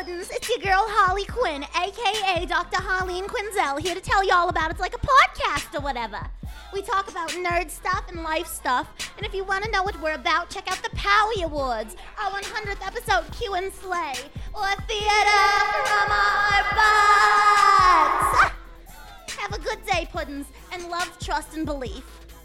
Puddins, it's your girl Holly Quinn, aka Dr. Harleen Quinzel, here to tell you all about It's Like a Podcast or whatever. We talk about nerd stuff and life stuff, and if you want to know what we're about, check out the Powie Awards, our 100th episode, Q and Slay, or Theater from Our Butts. Have a good day, Puddins, and love, trust, and belief.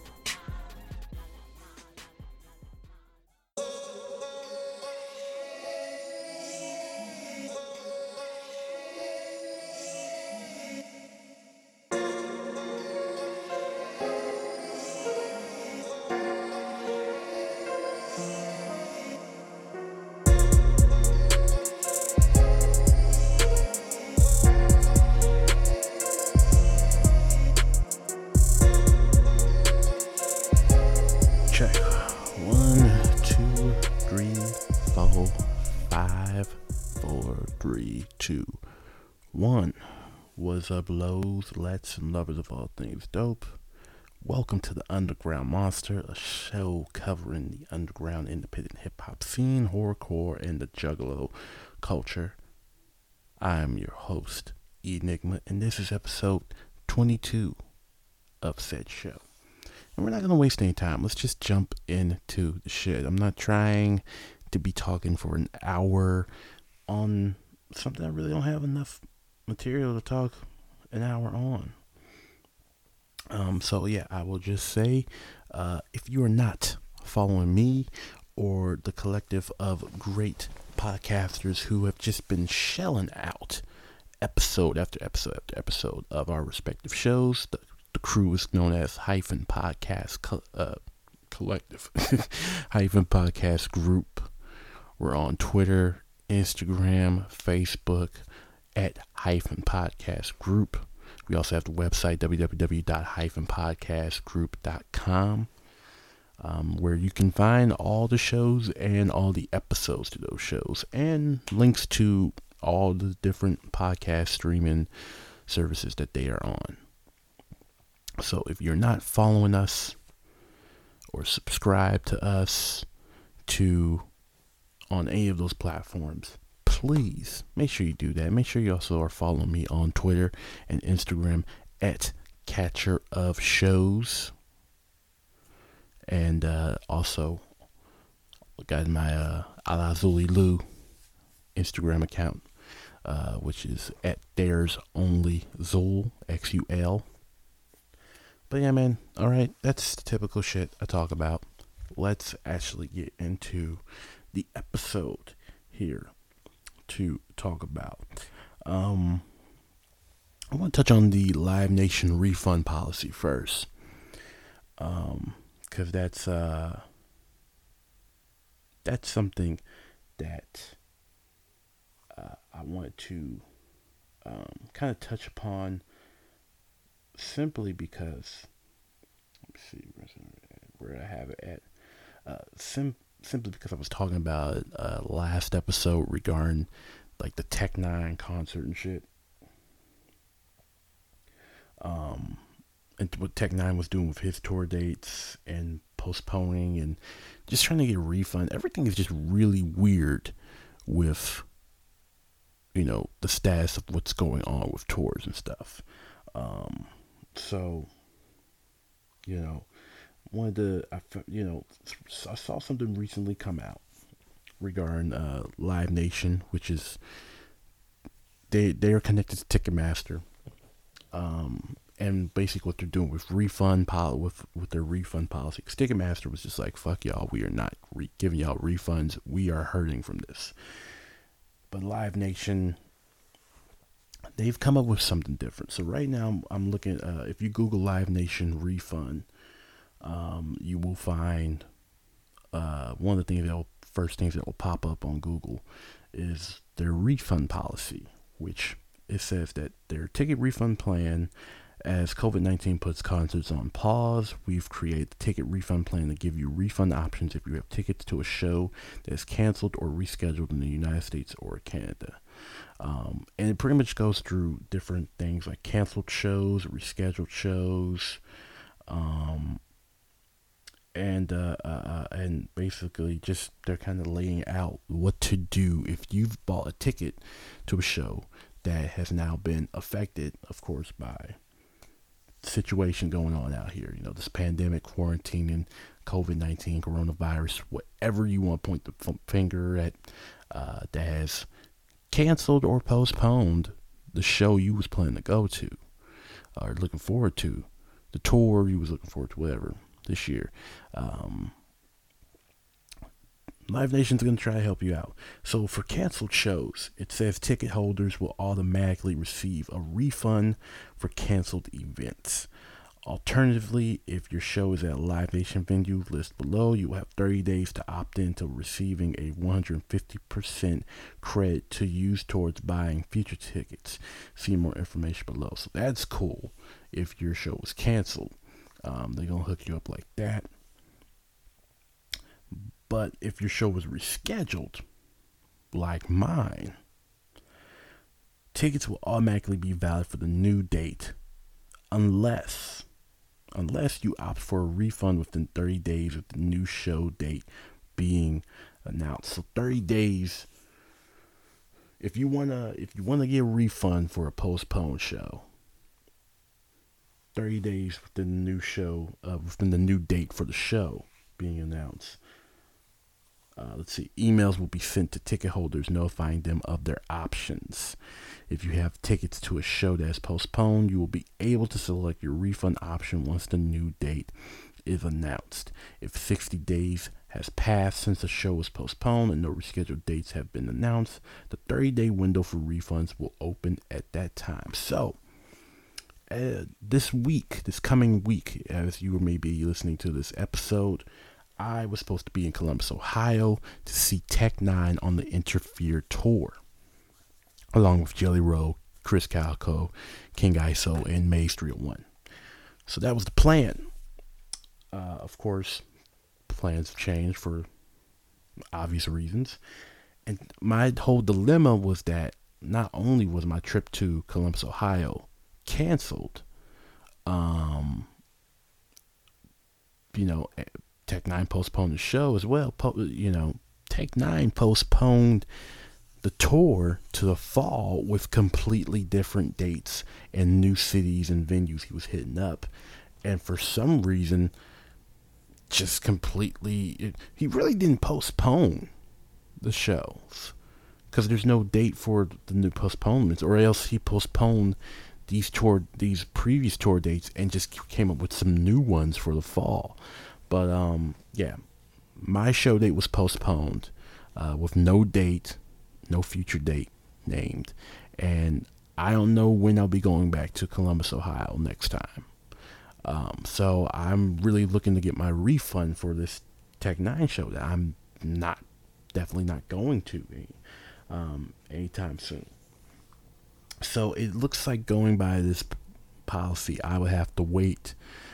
Check. 1, 2, 3, 4, 5, 4, 3, 2, 1. What's up, lows, lets, and lovers of all things dope? Welcome to the Underground Monster, a show covering the underground independent hip-hop scene, horrorcore, and the juggalo culture. I am your host, Enigma, and this is episode 22 of said show. And we're not going to waste any time. Let's just jump into the shit. I'm not trying to be talking for an hour on something I really don't have enough material to talk an hour on. So yeah, I will just say, if you are not following me or the collective of great podcasters who have just been shelling out episode after episode after episode of our respective shows, the crew is known as Hyphen Podcast Collective, Hyphen Podcast Group. We're on Twitter, Instagram, Facebook at Hyphen Podcast Group. We also have the website www.hyphenpodcastgroup.com, where you can find all the shows and all the episodes to those shows and links to all the different podcast streaming services that they are on. So if you're not following us or subscribe to us on any of those platforms, please make sure you do that. Make sure you also are following me on Twitter and Instagram at Catcher of Shows. And also got my Alazuli Lou Instagram account, which is at There's Only Zul, XUL. But yeah, man, alright, that's the typical shit I talk about. Let's actually get into the episode here to talk about. I want to touch on the Live Nation refund policy first. Because that's something that I want to kind of touch upon, simply because, let's see where I have it at. Simply because I was talking about last episode regarding like the Tech Nine concert and shit. And what Tech Nine was doing with his tour dates and postponing and just trying to get a refund. Everything is just really weird with, the status of what's going on with tours and stuff. So, I saw something recently come out regarding Live Nation, which is they are connected to Ticketmaster, and basically what they're doing with with their refund policy. 'Cause Ticketmaster was just like, "Fuck y'all, we are not giving y'all refunds. We are hurting from this." But Live Nation, they've come up with something different. So right now, I'm looking. If you Google Live Nation refund, you will find one of the first things that will pop up on Google is their refund policy, which it says that their ticket refund plan, as COVID-19 puts concerts on pause, we've created the ticket refund plan to give you refund options if you have tickets to a show that is canceled or rescheduled in the United States or Canada. And it pretty much goes through different things like canceled shows, rescheduled shows, and basically just they're kind of laying out what to do if you've bought a ticket to a show that has now been affected, of course, by the situation going on out here. You know, this pandemic, quarantining, COVID-19, coronavirus, whatever you want to point the finger at, that has canceled or postponed the show you was planning to go to or looking forward to, the tour you was looking forward to, whatever, this year. Live Nation's going to try to help you out. So for canceled shows, it says ticket holders will automatically receive a refund for canceled events. Alternatively, if your show is at a Live Nation venue listed below, you will have 30 days to opt into receiving a 150% credit to use towards buying future tickets. See more information below. So that's cool. If your show was canceled, they're going to hook you up like that. But if your show was rescheduled, like mine, tickets will automatically be valid for the new date unless you opt for a refund within 30 days of the new show date being announced. So 30 days, if you wanna get a refund for a postponed show, 30 days within the new show, within the new date for the show being announced. Let's see, emails will be sent to ticket holders notifying them of their options. If you have tickets to a show that is postponed, you will be able to select your refund option once the new date is announced. If 60 days has passed since the show was postponed and no rescheduled dates have been announced, the 30-day window for refunds will open at that time. So, this coming week, as you may be listening to this episode, I was supposed to be in Columbus, Ohio to see Tech N9ne on the Interfere tour, along with Jelly Roll, Chris Calico, King ISO, and Maze 301. So that was the plan. Of course, plans have changed for obvious reasons. And my whole dilemma was that not only was my trip to Columbus, Ohio canceled, Tech N9ne postponed the show as well. Tech N9ne postponed the tour to the fall with completely different dates and new cities and venues he was hitting up. And for some reason, just completely, he really didn't postpone the shows because there's no date for the new postponements, or else he postponed these previous tour dates and just came up with some new ones for the fall. But my show date was postponed with no date, no future date named, and I don't know when I'll be going back to Columbus, Ohio next time. So I'm really looking to get my refund for this Tech N9ne show that I'm definitely not going to anytime soon. So it looks like, going by this policy, I would have to wait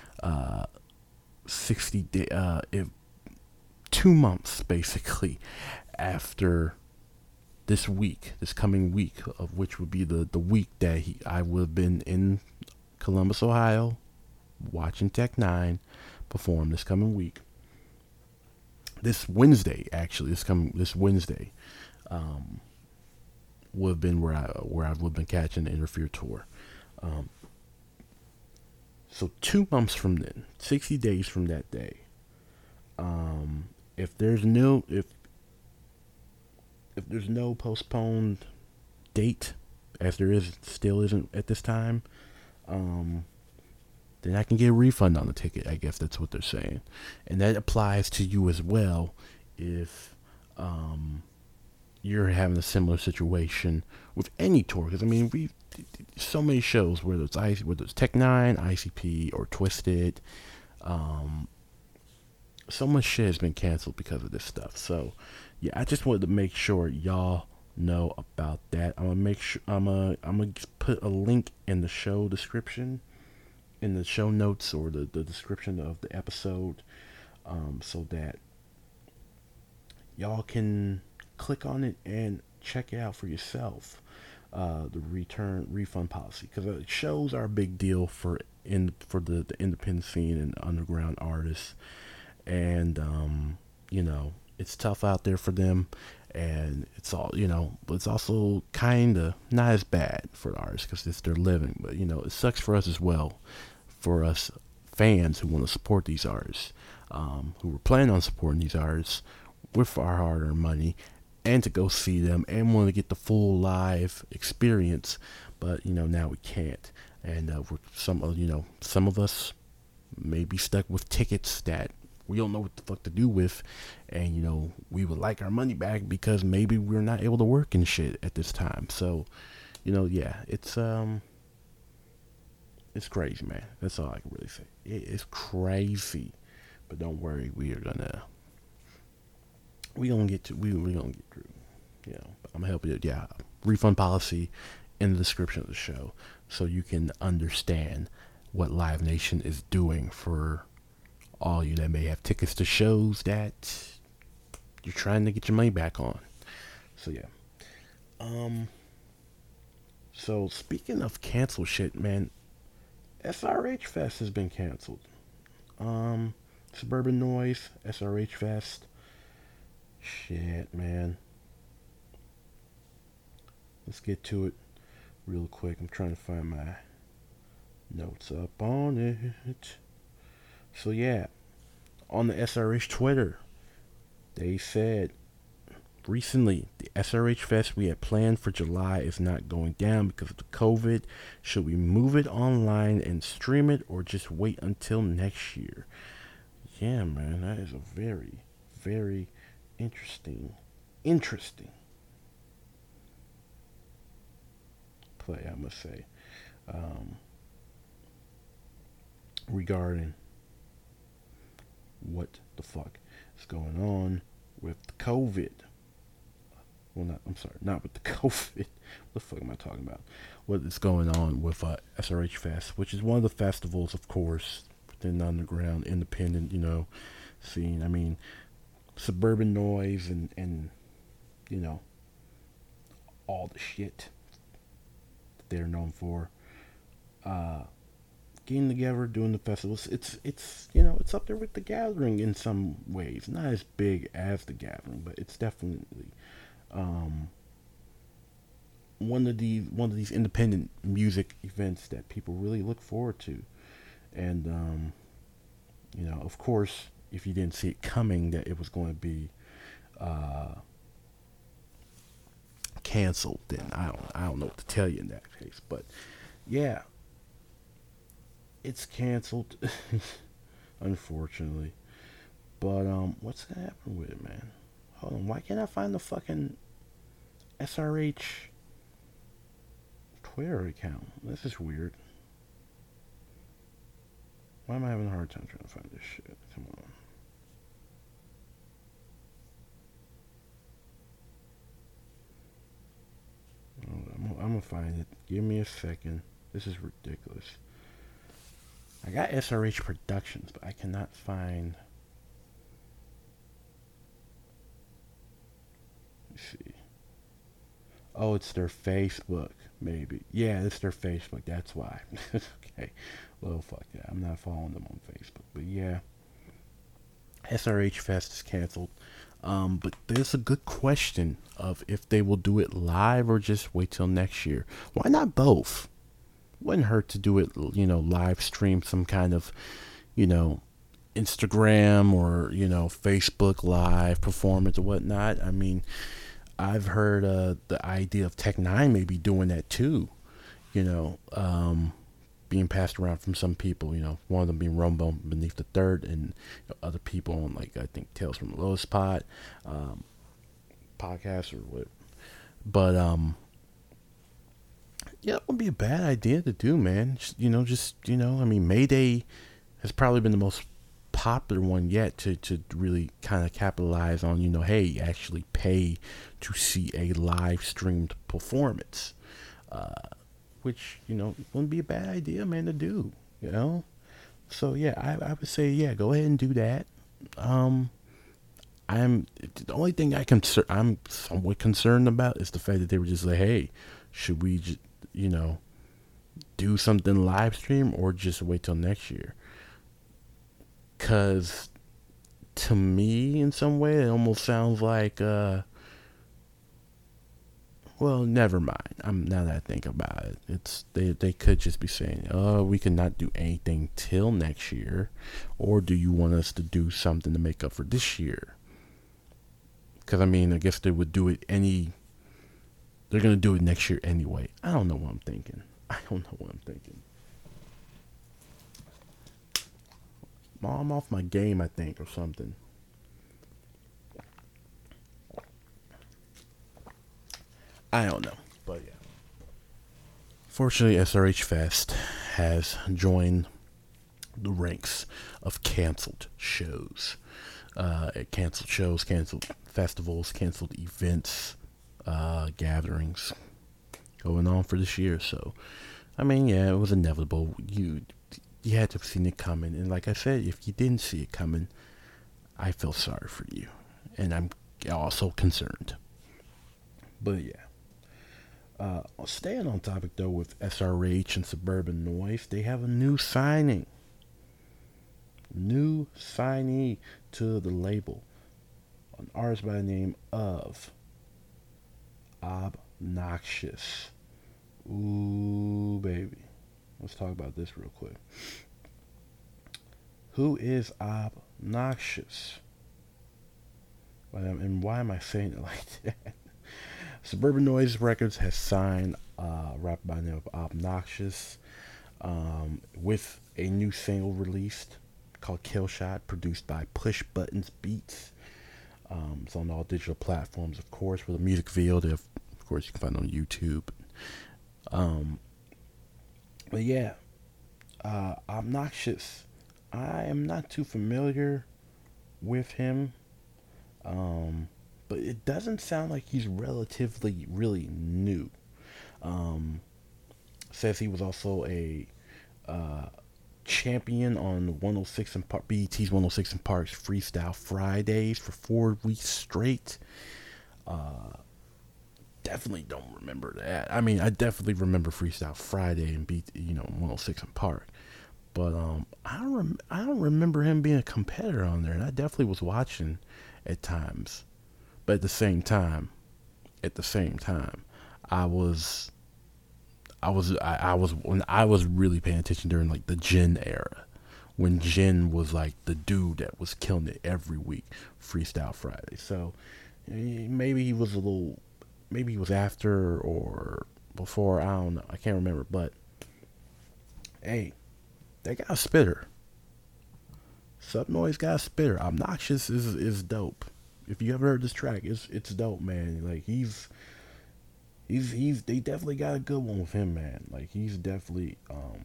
60 days, 2 months basically after this coming week, of which would be the week that I would have been in Columbus, Ohio, watching Tech N9ne perform this coming week. This Wednesday, would have been where I would have been catching the Interfere tour. So 2 months from then, 60 days from that day, if there's no postponed date, as there still isn't at this time, then I can get a refund on the ticket. I guess that's what they're saying, and that applies to you as well if you're having a similar situation with any tour. Because we so many shows, whether it's Tech N9ne, ICP, or Twisted, so much shit has been canceled because of this stuff. So yeah, I just wanted to make sure y'all know about that. I'm gonna put a link in the show description, in the show notes, or the description of the episode, so that y'all can click on it and check it out for yourself. The refund policy, because shows are a big deal for the independent scene and underground artists, and you know, it's tough out there for them, and it's all, you know, but it's also kind of not as bad for the artists because it's their living. But you know, it sucks for us as well, for us fans who want to support these artists, who were planning on supporting these artists with our hard-earned money, and to go see them and want to get the full live experience. But you know, now we can't, and some of us may be stuck with tickets that we don't know what the fuck to do with, and you know, we would like our money back because maybe we're not able to work and shit at this time. So, you know, yeah, it's crazy, man. That's all I can really say. It's crazy, but don't worry, we gonna get through. You know, I'm gonna help you. Yeah, refund policy in the description of the show, so you can understand what Live Nation is doing for all you that may have tickets to shows that you're trying to get your money back on. So yeah. So speaking of cancel shit, man, SRH Fest has been canceled. Suburban Noise, SRH Fest. Shit, man. Let's get to it real quick. I'm trying to find my notes up on it. So yeah, on the SRH Twitter, they said recently the SRH Fest we had planned for July is not going down because of the COVID. Should we move it online and stream it, or just wait until next year? Yeah, man, that is a very, very interesting play, I must say, regarding what the fuck is going on with the COVID. Well, not with the COVID. What the fuck am I talking about? What is going on with SRH Fest, which is one of the festivals, of course, within the underground, independent, you know, scene. I mean, Suburban Noise and you know, all the shit that they're known for. Getting together, doing the festivals, it's you know, it's up there with the Gathering in some ways. Not as big as the Gathering, but it's definitely one of these independent music events that people really look forward to. And you know, of course, if you didn't see it coming that it was going to be canceled, then I don't know what to tell you in that case. But yeah, it's canceled, unfortunately. But what's gonna happen with it, man? Hold on, why can't I find the fucking SRH Twitter account? This is weird. Why am I having a hard time trying to find this shit? Come on. I'm gonna find it. Give me a second. This is ridiculous. I got SRH Productions, but I cannot find. Let's see. Oh, it's their Facebook, maybe. Yeah, it's their Facebook. That's why. Okay. Well, fuck that. I'm not following them on Facebook. But yeah, SRH Fest is canceled. But there's a good question of if they will do it live or just wait till next year. Why not both? Wouldn't hurt to do it, you know, live stream some kind of, you know, Instagram or, you know, Facebook live performance or whatnot. I mean, I've heard the idea of Tech9 maybe doing that too, you know, being passed around from some people, you know, one of them being Rumble Beneath the Third, and you know, other people on, like, I think Tales from the Lowest Pod podcast or what. But yeah, it wouldn't be a bad idea to do, man. Just, you know, I mean, Mayday has probably been the most popular one yet to really kind of capitalize on, you know, hey, actually pay to see a live streamed performance, which, you know, wouldn't be a bad idea, man, to do, you know. So yeah, I would say, yeah, go ahead and do that. The only thing I'm somewhat concerned about is the fact that they were just like, hey, should we just, you know, do something live stream or just wait till next year? Because to me, in some way, it almost sounds like, well, never mind. Now that I think about it, they could just be saying, "Oh, we cannot do anything till next year," or do you want us to do something to make up for this year? Because I mean, I guess they would do it They're gonna do it next year anyway. I don't know what I'm thinking. I'm off my game, I think, or something. I don't know, but yeah. Fortunately, SRH Fest has joined the ranks of canceled shows. Canceled shows, canceled festivals, canceled events, gatherings going on for this year. So, I mean, yeah, it was inevitable. You had to have seen it coming. And like I said, if you didn't see it coming, I feel sorry for you. And I'm also concerned. But yeah. Staying on topic though with SRH and Suburban Noise, they have a new signee to the label, an artist by the name of Obnoxious. Ooh, baby. Let's talk about this real quick. Who is Obnoxious? And why am I saying it like that? Suburban Noise Records has signed a rapper by the name of Obnoxious with a new single released called Killshot, produced by Push Buttons Beats. It's on all digital platforms, of course, with a music video that, of course, you can find on YouTube. But yeah, Obnoxious. I am not too familiar with him. But it doesn't sound like he's relatively really new. Says he was also a champion on 106 and BET's 106 and Park's Freestyle Fridays for 4 weeks straight. Definitely don't remember that. I mean, I definitely remember Freestyle Friday and 106 and Park. But I don't remember him being a competitor on there, and I definitely was watching at times. But at the same time, I was when I was really paying attention during like the Jin era, when Jin was like the dude that was killing it every week, Freestyle Friday. So maybe he was after or before. I don't know. I can't remember. But hey, they got a spitter. Subnoise got a spitter. Obnoxious is dope. If you ever heard this track, it's dope, man. Like he's they definitely got a good one with him, man. Like he's definitely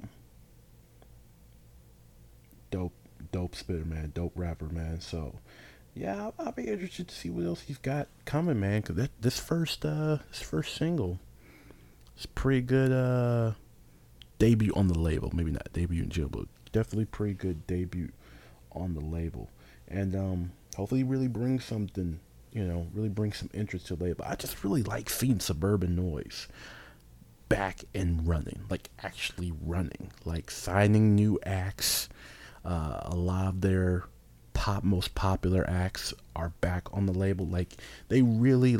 dope spitter, man, dope rapper, man. So yeah, I'll be interested to see what else he's got coming, man. Cause this first single is pretty good debut on the label. Maybe not debut in jail, but definitely pretty good debut on the label. And hopefully really bring something, really bring some interest to the label. I just really like seeing Suburban Noise back and running, like actually running, like signing new acts. A lot of their most popular acts are back on the label. Like they really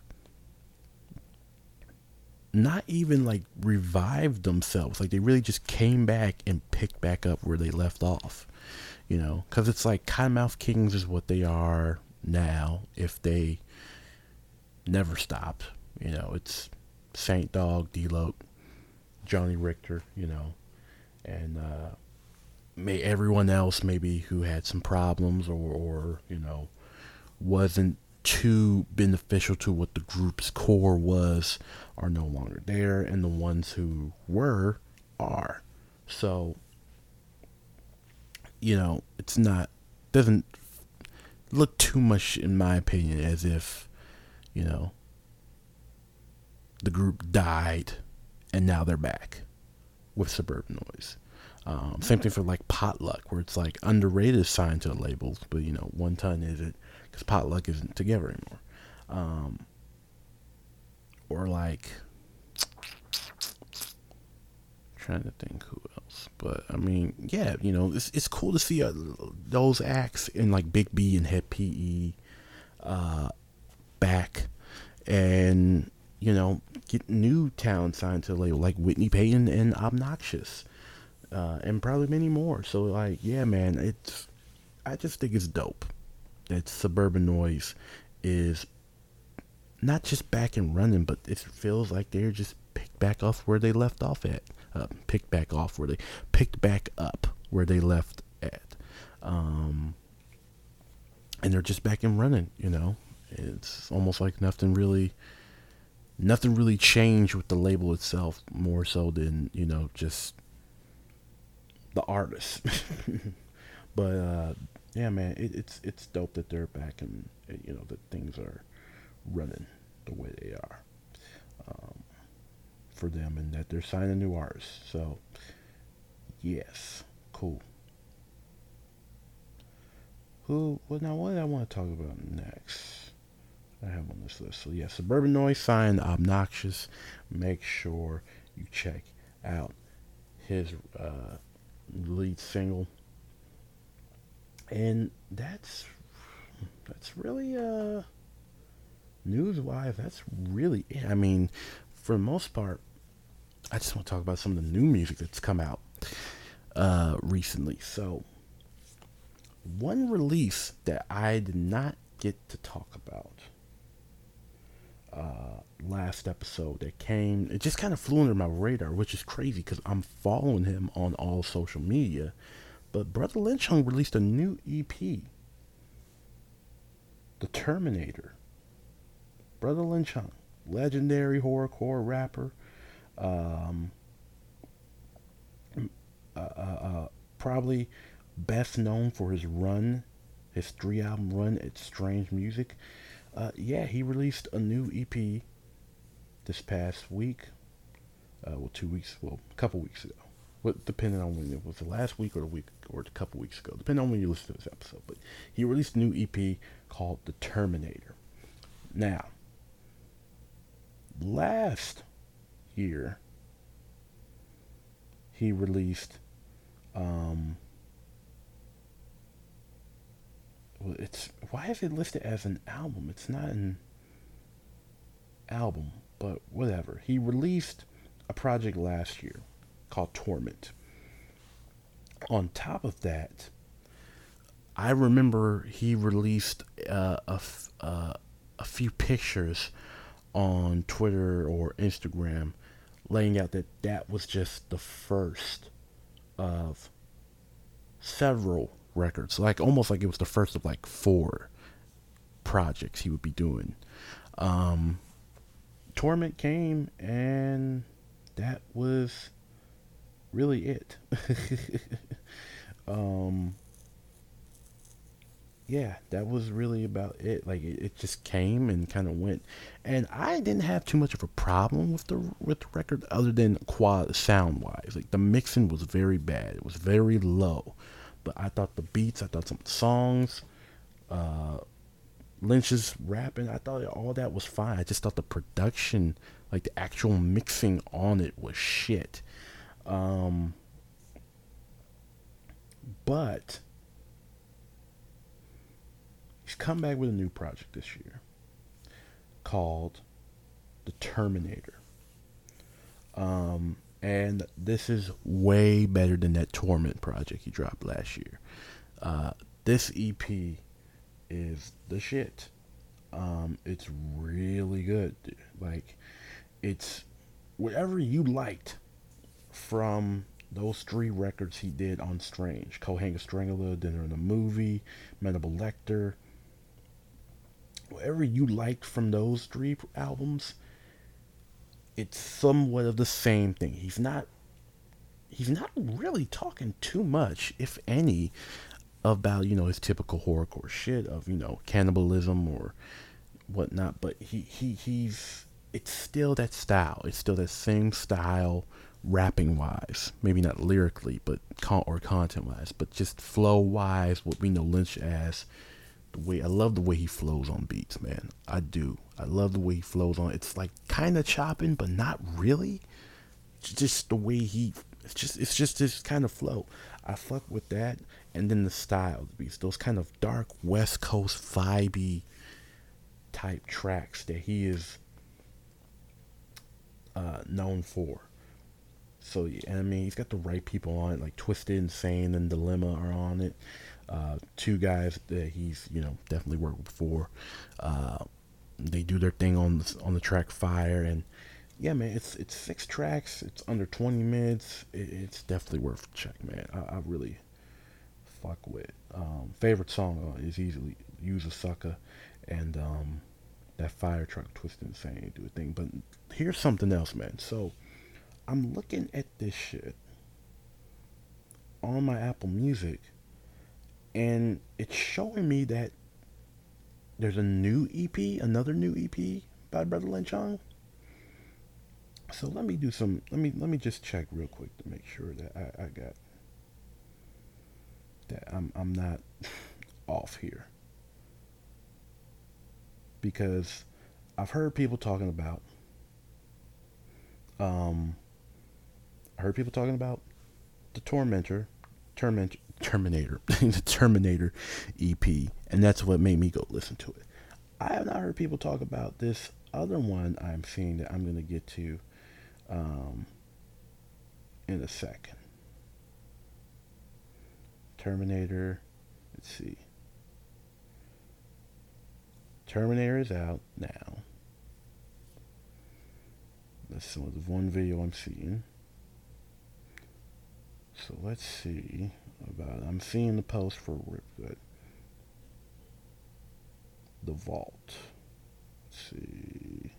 not even revived themselves. Like they really just came back and picked back up where they left off. Because it's like Cottonmouth Kings is what they are now if they never stopped. It's Saint Dog, D-Loc, Johnny Richter, and may everyone else maybe who had some problems or wasn't too beneficial to what the group's core was are no longer there, and the ones who were are. So doesn't look too much, in my opinion, as if, the group died and now they're back with Suburban Noise. Same thing for Potluck, where it's Underrated is signed to the labels, but One Ton isn't, because Potluck isn't together anymore. Or trying to think who else. But I mean, yeah, it's cool to see those acts in like Big B and Hep PE back, and get new talent signed to the label like Whitney Payton and Obnoxious, and probably many more. So like, yeah, man, I just think it's dope that Suburban Noise is not just back and running, but it feels like they're just picked back off where they left off at. Picked back up where they left at. And they're just back and running, It's almost like nothing really changed with the label itself, more so than, just the artists. But yeah, man, it's dope that they're back and that things are running the way they are for them, and that they're signing new artists. So yes, cool. What did I want to talk about next? I have on this list. So yeah, Suburban Noise signed Obnoxious. Make sure you check out his lead single. And that's really news-wise, that's really it. I mean, for the most part, I just want to talk about some of the new music that's come out recently. So, one release that I did not get to talk about last episode that came, it just kind of flew under my radar, which is crazy because I'm following him on all social media. But Brother Lynch Hung released a new EP, The Terminator. Brother Lynch Hung, legendary horrorcore rapper, probably best known for his 3-album run at Strange Music. Yeah, he released a new EP this past week. A couple weeks ago. Depending on when it was, the last week or a couple weeks ago, depending on when you listen to this episode. But he released a new EP called The Terminator. Now, last year, he released, why is it listed as an album? It's not an album, but whatever. He released a project last year called Torment. On top of that, I remember he released a few pictures on Twitter or Instagram laying out that was just the first of several records, like almost like it was the first of like 4 projects he would be doing. Torment came, and that was really it. Yeah, that was really about it. Like it just came and kind of went, and I didn't have too much of a problem with the record, other than sound wise. Like the mixing was very bad. It was very low, but I thought the beats, I thought some songs, Lynch's rapping, I thought all that was fine. I just thought the production, like the actual mixing on it, was shit. But he's come back with a new project this year called The Terminator. And this is way better than that Torment project he dropped last year. This EP is the shit. It's really good. Like, it's whatever you liked from those 3 records he did on Strange. Cohanga Strangler, Dinner in the Movie, Mandible Lecter. Whatever you liked from those 3 albums, it's somewhat of the same thing. He's not really talking too much, if any, about, his typical horrorcore shit of, cannibalism or whatnot, but it's still that style. It's still that same style, rapping wise, maybe not lyrically, but content wise, but just flow wise, what we know Lynch as. I love the way he flows on beats, man. I do. I love the way he flows on. It's like kind of chopping, but not really. Just the way he it's just this kind of flow. I fuck with that, and then the style, those kind of dark West Coast vibey type tracks that he is known for. So yeah, I mean, he's got the right people on it, like Twisted Insane and Dilemma are on it. Two guys that he's definitely worked with before. They do their thing on the track Fire, and yeah, man, it's 6 tracks. It's under 20 minutes. It's definitely worth a check, man. I really fuck with. Favorite song is easily "Use a Sucker," and that Fire Truck Twisted Insane do a thing. But here's something else, man. So I'm looking at this shit on my Apple Music, and it's showing me that there's a new EP, another new EP by Brother Lynch Hung. So let me just check real quick to make sure that I got that I'm not off here, because I've heard people talking about the Terminator, the Terminator EP, and that's what made me go listen to it. I have not heard people talk about this other one I'm seeing that I'm gonna get to in a second. Terminator, let's see. Terminator is out now. That's some of the one video I'm seeing. So let's see about. I'm seeing the post for Rip Gut. The Vault. Let's see.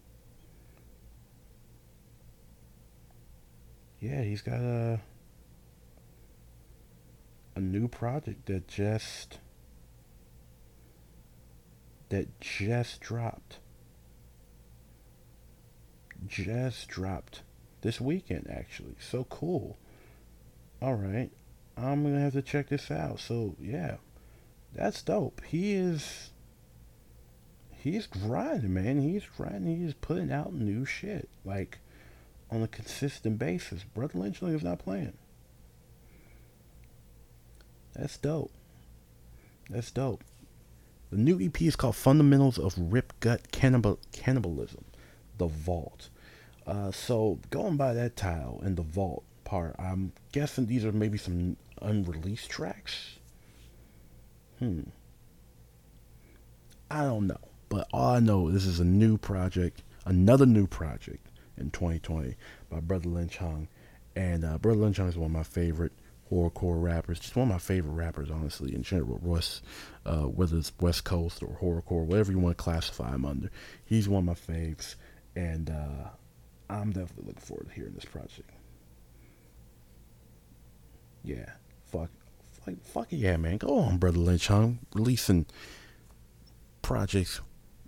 Yeah, he's got a new project that just dropped. Just dropped this weekend, actually. So cool. All right, I'm gonna have to check this out. So yeah, that's dope. He's grinding, man. He's grinding. He's putting out new shit like on a consistent basis. Brother Lynch is not playing. That's dope. That's dope. The new EP is called Fundamentals of Rip Gut Cannibalism, The Vault. So going by that title and The Vault part, I'm guessing these are maybe some unreleased tracks. I don't know. But all I know, this is a new project, another new project in 2020 by Brother Lynch Hung. And Brother Lynch Hung is one of my favorite horrorcore rappers, just one of my favorite rappers, honestly, in general. Whether it's West Coast or horrorcore, whatever you want to classify him under, he's one of my faves, and I'm definitely looking forward to hearing this project. Yeah, fuck it, yeah, man. Go on, Brother Lynch Hung, releasing projects.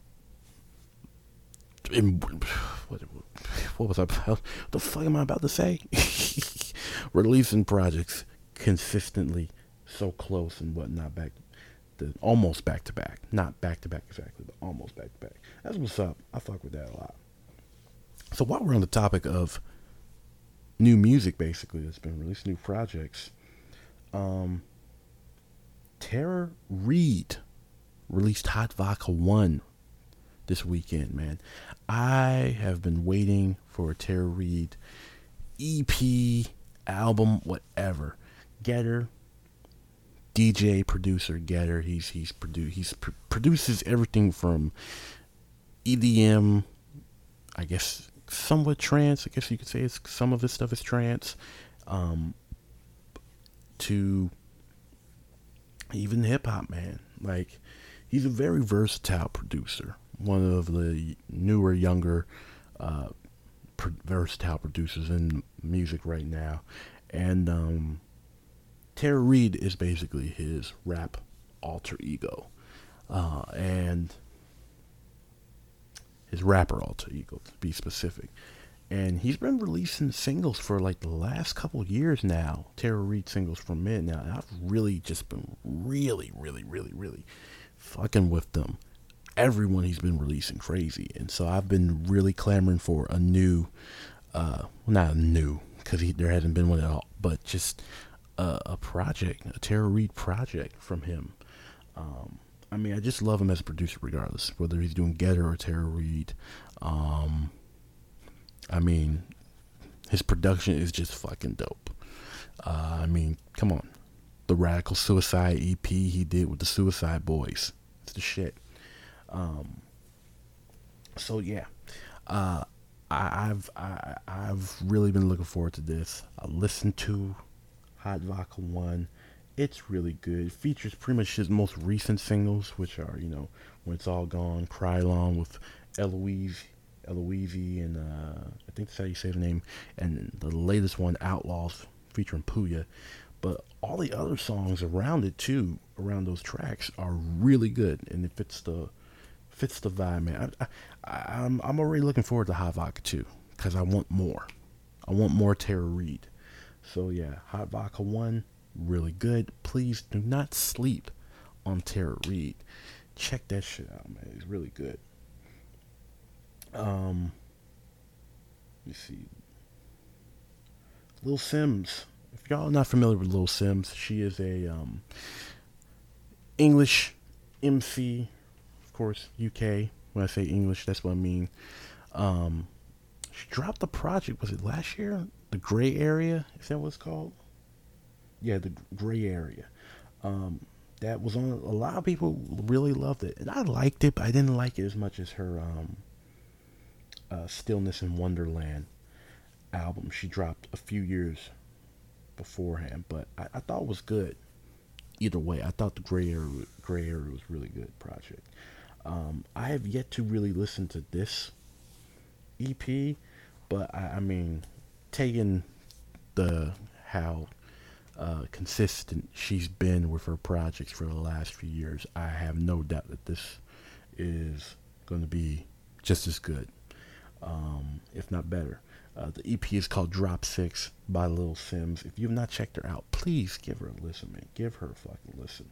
What was I about? What the fuck am I about to say? Releasing projects consistently, so close and whatnot, almost back to back, not back to back exactly, but almost back to back. That's what's up. I fuck with that a lot. So while we're on the topic of new music, basically that's been released, new projects, Tara Reid released Hot Vodka 1 this weekend, man. I have been waiting for a Tara Reid EP, album, whatever. Getter, DJ, producer, Getter. He produces everything from EDM, I guess somewhat trance. I guess you could say some of his stuff is trance, to even hip hop, man. Like, he's a very versatile producer. One of the newer, younger, versatile producers in music right now. And Tara Reid is basically his rap alter ego. And his rapper alter ego, to be specific. And he's been releasing singles for like the last couple years now. Tara Reid singles from Mid now. And I've really just been really fucking with them. Everyone he's been releasing crazy. And so I've been really clamoring for a new, not a new, because there hasn't been one at all. But just a project, a Tara Reid project from him. I mean, I just love him as a producer, regardless whether he's doing Getter or Tara Reid. I mean, his production is just fucking dope. I mean, come on. The Radical Suicide EP he did with the Suicide Boys. It's the shit. So yeah. I've really been looking forward to this. I listened to Hot Vodka 1. It's really good. It features pretty much his most recent singles, which are, When It's All Gone, Cry Along with Eloise, and I think that's how you say the name, and the latest one, Outlaws, featuring Puya. But all the other songs around it too, around those tracks, are really good, and it fits the vibe, man. I'm already looking forward to Hot Vodka 2 because I want more. I want more Tara Reid. So yeah, Hot Vodka 1, really good. Please do not sleep on Tara Reid. Check that shit out, man. It's really good. Let me see. Lil Sims. If y'all are not familiar with Lil Sims, she is a English MC. Of course, UK. When I say English, that's what I mean. She dropped the project, was it last year? The Gray Area? Is that what it's called? Yeah, The Gray Area. That was on, a lot of people really loved it. And I liked it, but I didn't like it as much as her Stillness in Wonderland album she dropped a few years beforehand. But I thought it was good. Either way, I thought the Gray Area was really good project. I have yet to really listen to this EP, but I mean, taking how consistent she's been with her projects for the last few years, I have no doubt that this is going to be just as good, if not better. The EP is called Drop 6 by Lil Sims. If you've not checked her out, please give her a listen, man. Give her a fucking listen.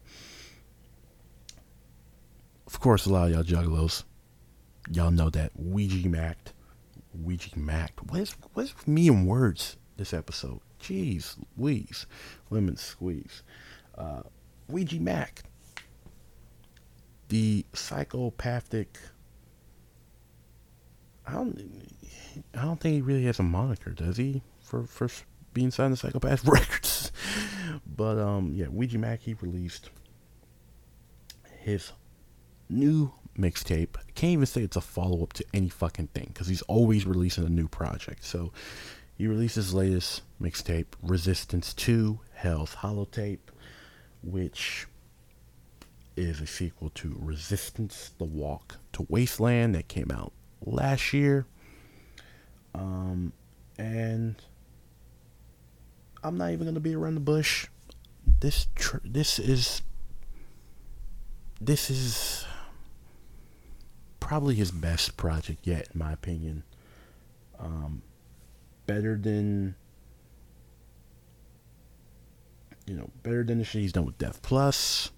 Of course, a lot of y'all juggalos, y'all know that Ouija Macked. What is with me and words this episode? Jeez Louise. Lemon squeeze. Ouija Mack. The psychopathic. I don't think he really has a moniker, does he? For being signed to Psychopath Records. But yeah, Ouija Mack, he released his new mixtape. I can't even say it's a follow-up to any fucking thing because he's always releasing a new project. So he released his latest mixtape, Resistance 2, Hell's Holotape, which is a sequel to Resistance, The Walk to Wasteland, that came out last year. And I'm not even going to be around the bush. This is probably his best project yet, in my opinion. Better than the shit he's done with Death Plus.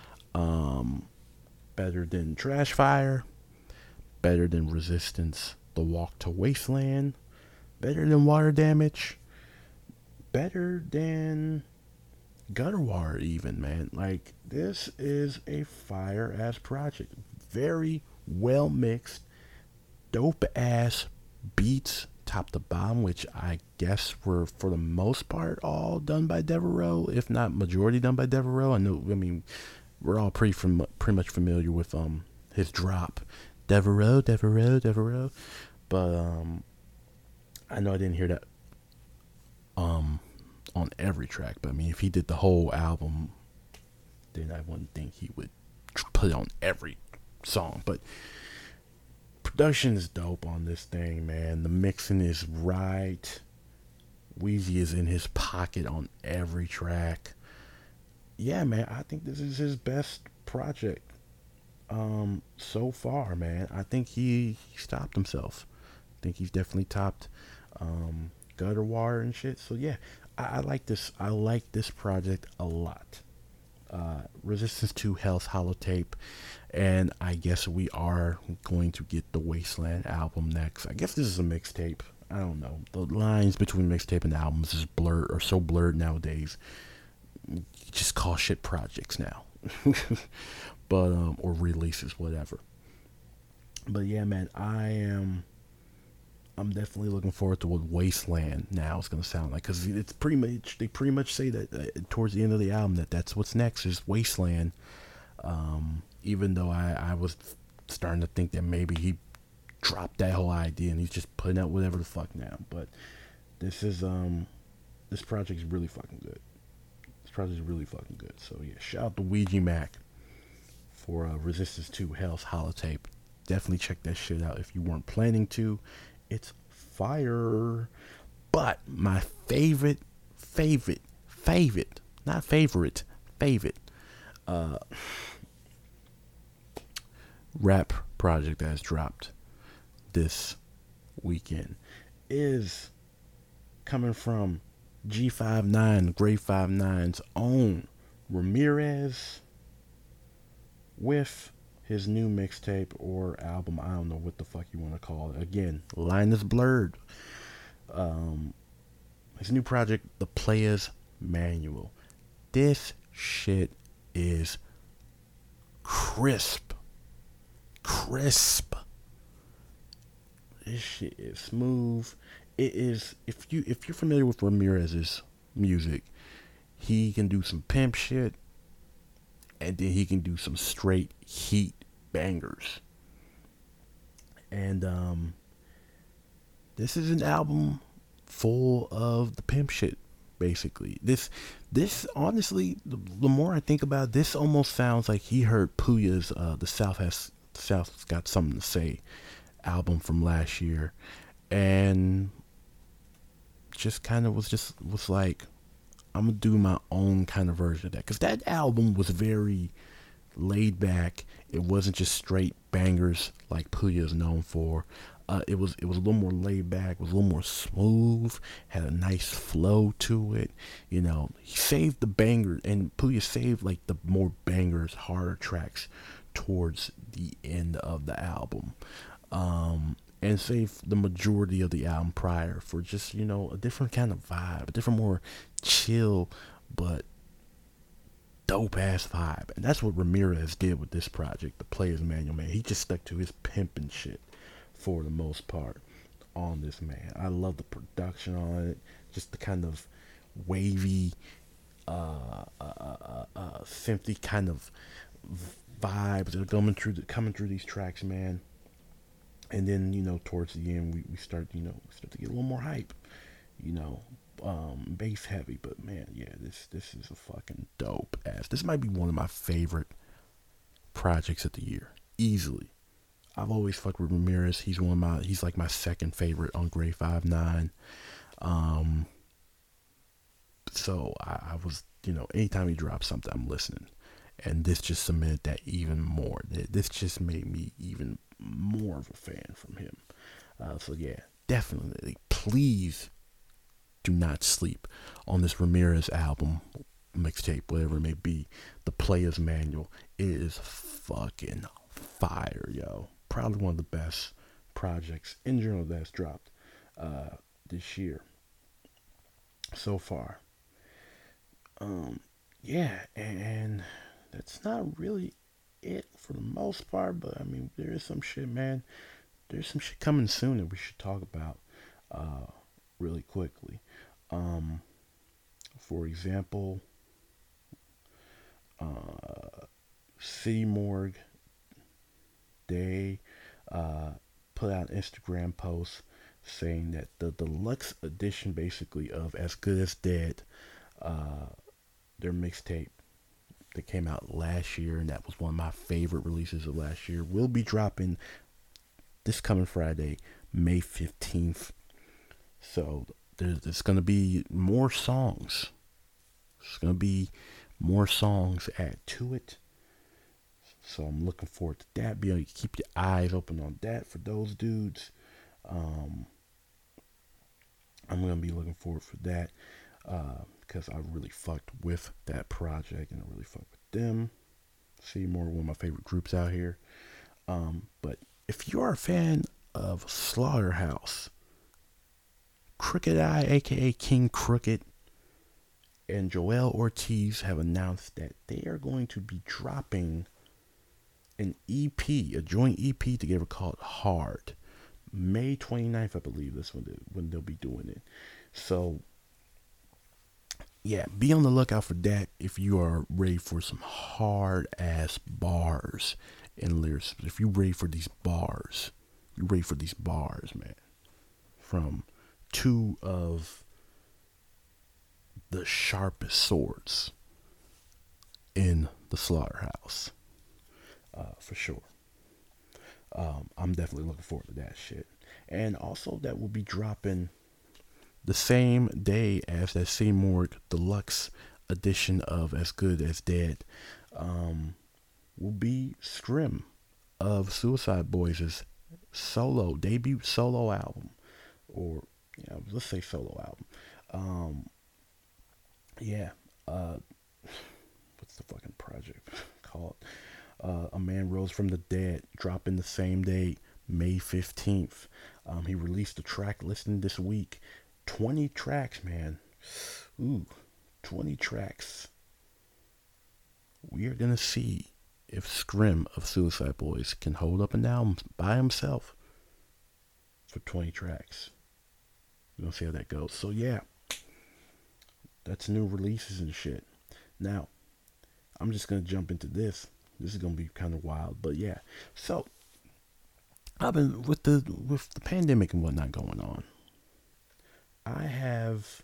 Better than Trash Fire. Better than Resistance, The Walk to Wasteland. Better than Water Damage. Better than Gutter Water, even, man. Like, this is a fire ass project. Very well mixed, dope ass beats top to bottom, which I guess were for the most part all done by Devereaux, if not majority done by Devereaux. I mean, we're all pretty much familiar with his drop, Devereaux. But I know I didn't hear that on every track, but I mean, if he did the whole album, then I wouldn't think he would put it on every song. But production is dope on this thing, man. The mixing is right. Weezy is in his pocket on every track. Yeah, man, I think this is his best project so far, man. I think he stopped himself. I think he's definitely topped Gutter Water and shit. So yeah, I like this. I like this project a lot. Resistance 2, Hell's Holotape, and I guess we are going to get the Wasteland album next. I guess this is a mixtape. I don't know. The lines between mixtape and albums is blurred, or so blurred nowadays. You just call shit projects now. But or releases, whatever. But yeah, man, I'm definitely looking forward to what Wasteland now is going to sound like, because it's pretty much, they pretty much say that towards the end of the album that's what's next is Wasteland. Even though I was starting to think that maybe he dropped that whole idea and he's just putting out whatever the fuck now. But this project is really fucking good. This project is really fucking good. So yeah, shout out to Ouija Mac for Resistance 2 Hell's Holotape. Definitely check that shit out if you weren't planning to. It's fire. But my favorite rap project that has dropped this weekend is coming from G59, Grade 59's own Ramirez, with his new mixtape or album. I don't know what the fuck you want to call it. Again, line is blurred. His new project, The Player's Manual. This shit is crisp. This shit is smooth. It is, if you're familiar with Ramirez's music, he can do some pimp shit, and then he can do some straight heat bangers. And this is an album full of the pimp shit, basically. This honestly, the more I think about it, this almost sounds like he heard Puya's The South's Got Something to Say album from last year, and just kind of was like, I'm gonna do my own kind of version of that, because that album was very laid back. It wasn't just straight bangers like Puya is known for. It was a little more laid back, was a little more smooth, had a nice flow to it. You know, he saved the banger, and Puya saved like the more bangers, harder tracks towards the end of the album. And save the majority of the album prior for just, you know, a different kind of vibe, a different, more chill, but dope ass vibe. And that's what Ramirez did with this project, The Player's Manual, man. He just stuck to his pimping shit for the most part on this, man. I love the production on it, just the kind of wavy, synthy kind of vibes that are coming through these tracks, man. And then, you know, towards the end, we start to get a little more hype, you know, bass heavy. But man, yeah, this is a fucking dope ass. This might be one of my favorite projects of the year, easily. I've always fucked with Ramirez. He's like my second favorite on Grade 59. So I was, you know, anytime he drops something, I'm listening. And this just cemented that even more. This just made me even more of a fan from him. So yeah, definitely, please do not sleep on this Ramirez album, mixtape, whatever it may be. The Player's Manual is fucking fire, yo. Probably one of the best projects in general that's dropped this year so far. Yeah, and that's not really it for the most part, but I mean, there is some shit, man. There's some shit coming soon that we should talk about really quickly. For example, City Morgue, they put out an Instagram post saying that the deluxe edition, basically, of As Good as Dead, their mixtape that came out last year, and that was one of my favorite releases of last year, will be dropping this coming Friday, May 15th. So there's going to be more songs. There's going to be more songs added to it. So I'm looking forward to that. Be able to keep your eyes open on that for those dudes. I'm going to be looking forward for that. Because I really fucked with that project and I really fucked with them. See more, one of my favorite groups out here. But if you are a fan of Slaughterhouse, Crooked I, aka King Crooked, and Joel Ortiz have announced that they are going to be dropping an EP, a joint EP together called Hard. May 29th, I believe, that's when they'll be doing it. So, yeah, be on the lookout for that if you are ready for some hard ass bars and lyrics. If you're ready for these bars, man. From two of the sharpest swords in the slaughterhouse, for sure. I'm definitely looking forward to that shit. And also, that will be dropping the same day as that Seymour Deluxe edition of As Good As Dead. Will be Scrim of Suicide Boys' debut solo album, or let's say solo album. What's the fucking project called? A Man Rose from the Dead, dropping the same day, May 15th. He released a track listing this week. 20 tracks, man. 20 tracks. We are gonna see if Scrim of Suicide Boys can hold up an album by himself for 20 tracks. We're gonna see how that goes. So yeah, that's new releases and shit. Now, I'm just gonna jump into this. This is gonna be kind of wild, but yeah. So I've been with the pandemic and whatnot going on. I have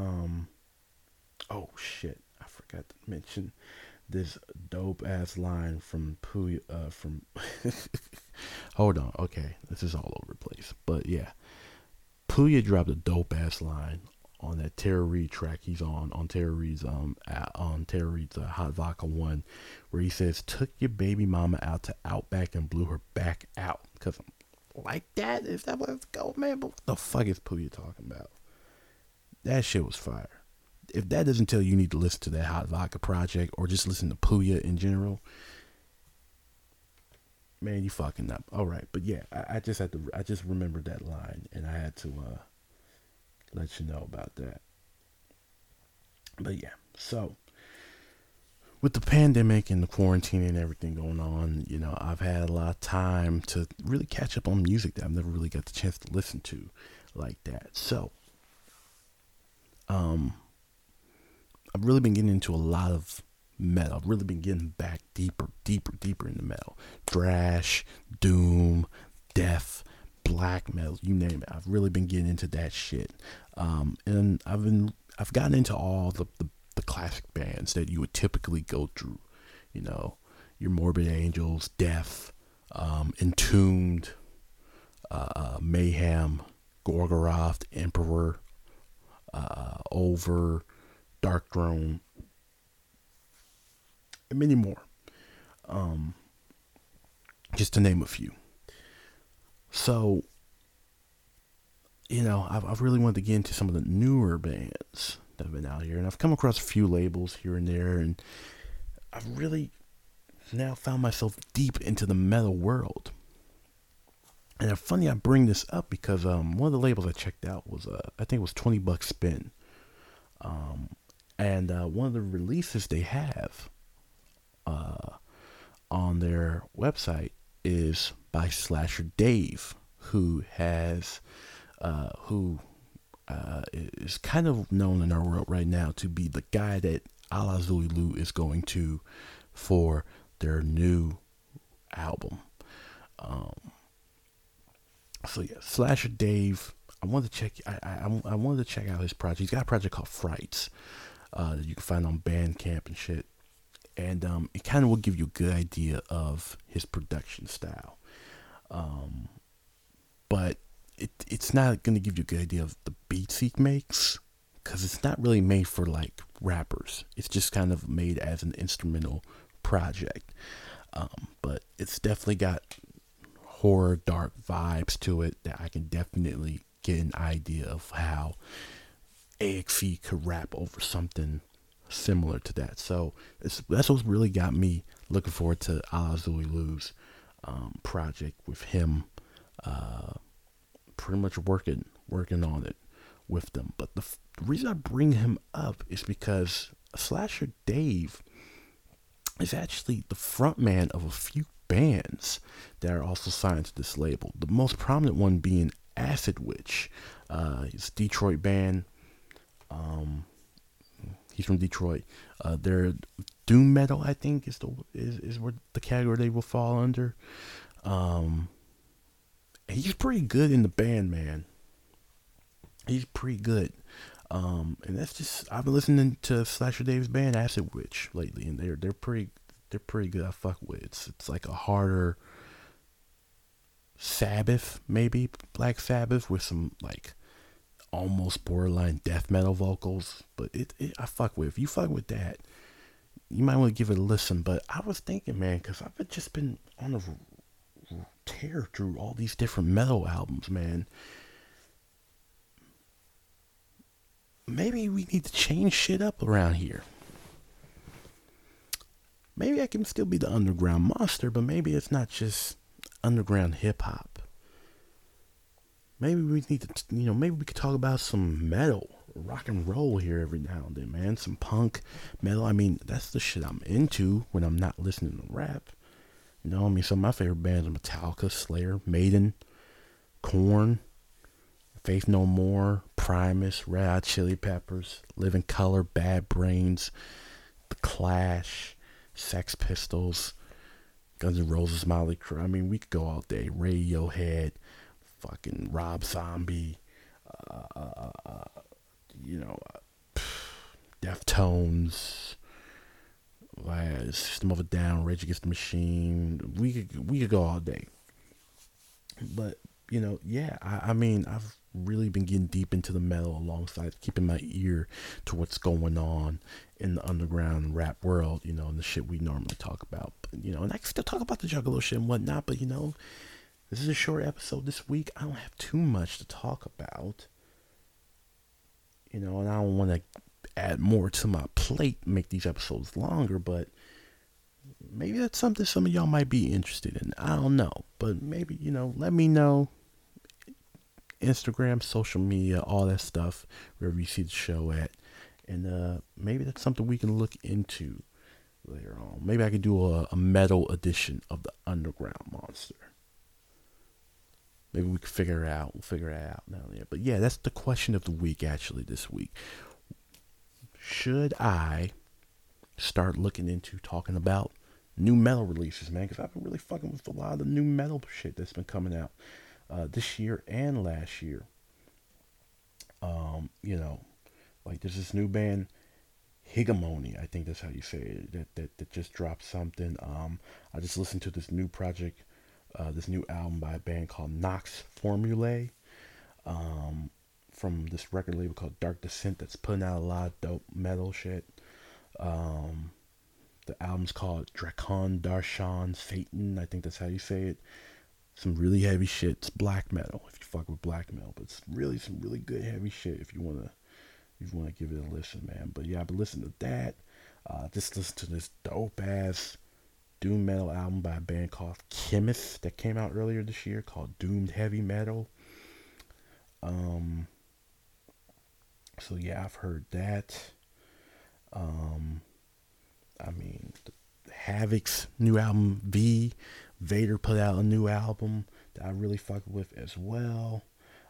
oh shit, I forgot to mention this dope ass line from Puya from hold on, okay, this is all over the place. But yeah, Puya dropped a dope ass line on that Tara Reid track he's on Tara Reid's Hot Vodka 1, where he says, took your baby mama out to Outback and blew her back out. Cause I'm like, that is that what it's going, man? But what the fuck is Puya talking about? That shit was fire. If that doesn't tell you need to listen to that Hot Vodka project, or just listen to Puya in general, man, you fucking up. All right, but yeah, I just remembered that line, and I had to let you know about that. But yeah, so with the pandemic and the quarantine and everything going on, I've had a lot of time to really catch up on music that I've never really got the chance to listen to like that. So I've really been getting into a lot of metal. I've really been getting back deeper into metal. Thrash, doom, death, black metal, you name it. I've really been getting into that shit. And I've gotten into all the classic bands that you would typically go through. Your Morbid Angels, Death, Entombed, Mayhem, Gorgoroth, Emperor, Over, Dark Throne, and many more. Just to name a few. So, I've really wanted to get into some of the newer bands that have been out here, and I've come across a few labels here and there, and I've really now found myself deep into the metal world. And it's funny I bring this up because one of the labels I checked out was I think it was $20 Spin, and one of the releases they have on their website is by Slasher Dave, who is kind of known in our world right now to be the guy that Ala Zulu is going to for their new album. So yeah, Slasher Dave. I wanted to check out his project. He's got a project called Frights that you can find on Bandcamp and shit. And it kind of will give you a good idea of his production style. But it's not going to give you a good idea of the beats he makes, because it's not really made for like rappers. It's just kind of made as an instrumental project. But it's definitely got horror, dark vibes to it that I can definitely get an idea of how AXE could rap over something similar to that. So that's what's really got me looking forward to Ala Zulu's project with him pretty much working on it with them. But the reason I bring him up is because Slasher Dave is actually the frontman of a few bands that are also signed to this label. The most prominent one being Acid Witch. It's a Detroit band. He's from Detroit. They're doom metal, I think, is where the category they will fall under. He's pretty good in the band, man. He's pretty good. And that's just, I've been listening to Slasher Dave's band Acid Witch lately, and they're pretty good. I fuck with it. It's like a harder Sabbath, maybe Black Sabbath, with some like almost borderline death metal vocals. But I fuck with. If you fuck with that, you might want to give it a listen. But I was thinking, man, because I've just been on a tear through all these different metal albums, man. Maybe we need to change shit up around here. Maybe I can still be the underground monster, but maybe it's not just underground hip hop. Maybe we need to, maybe we could talk about some metal, rock and roll here every now and then, man. Some punk, metal. I mean, that's the shit I'm into when I'm not listening to rap. Some of my favorite bands are Metallica, Slayer, Maiden, Korn, Faith No More, Primus, Red Hot Chili Peppers, Living Colour, Bad Brains, The Clash, Sex Pistols, Guns N' Roses, Motley Crue. I mean, we could go all day. Radiohead, fucking Rob Zombie, Deftones, System of a Down, Rage Against the Machine. We could go all day. But I mean, I've really been getting deep into the metal alongside keeping my ear to what's going on in the underground rap world, and the shit we normally talk about. But, and I can still talk about the Juggalo shit and whatnot, but, this is a short episode this week. I don't have too much to talk about, and I don't want to add more to my plate, make these episodes longer, but maybe that's something some of y'all might be interested in. I don't know, but maybe, let me know. Instagram, social media, all that stuff, wherever you see the show at. And maybe that's something we can look into later on. Maybe I could do a metal edition of the Underground Monster. Maybe we could figure it out. We'll figure it out down there. But yeah, that's the question of the week, actually, this week. Should I start looking into talking about new metal releases, man? Because I've been really fucking with a lot of the new metal shit that's been coming out this year and last year. Like there's this new band, Hegemony, I think that's how you say it, that just dropped something. I just listened to this new project, this new album by a band called Nox Formulae, from this record label called Dark Descent that's putting out a lot of dope metal shit. The album's called Drakon Darshan Satan, I think that's how you say it. Some really heavy shit. It's black metal if you fuck with black metal, but it's really some really good heavy shit if you wanna give it a listen, man. But yeah, I've been listening to that. Just listen to this dope ass doom metal album by a band called Chemist that came out earlier this year called Doomed Heavy Metal. So yeah, I've heard that. I mean, Havoc's new album V. Vader put out a new album that I really fuck with as well.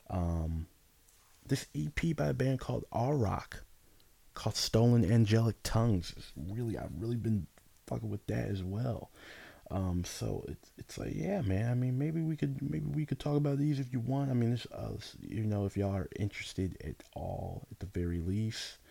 This EP by a band called Rock, called Stolen Angelic Tongues. I've really been fucking with that as well. So it's like, yeah, man. I mean, maybe we could talk about these if you want. I mean, this, if y'all are interested at all, at the very least.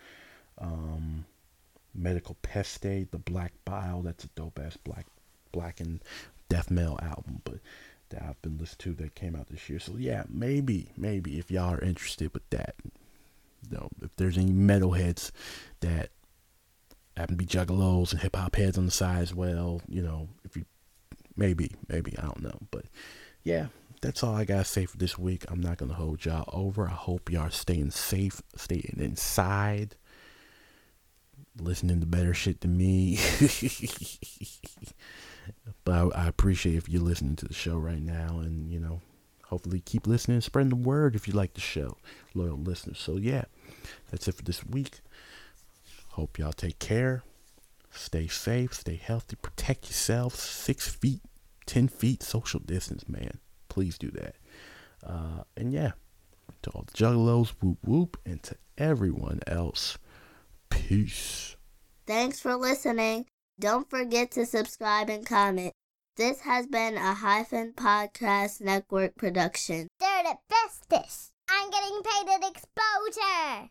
Medical Peste, The Black Bile. That's a dope ass black and death metal album, but that I've been listening to that came out this year. So yeah, maybe if y'all are interested with that, if there's any metalheads that happen to be juggalos and hip hop heads on the side as well, if you maybe I don't know, but yeah, that's all I gotta say for this week. I'm not gonna hold y'all over. I hope y'all are staying safe, staying inside, listening to better shit than me. But I appreciate if you're listening to the show right now, and hopefully keep listening and spreading the word if you like the show, loyal listeners. So yeah, that's it for this week. Hope y'all take care. Stay safe, stay healthy, protect yourselves. 6 feet, 10 feet, social distance, man. Please do that. And yeah, to all the juggalos, whoop whoop, and to everyone else, peace. Thanks for listening. Don't forget to subscribe and comment. This has been a Hyphen Podcast Network production. They're the bestest. I'm getting paid at exposure.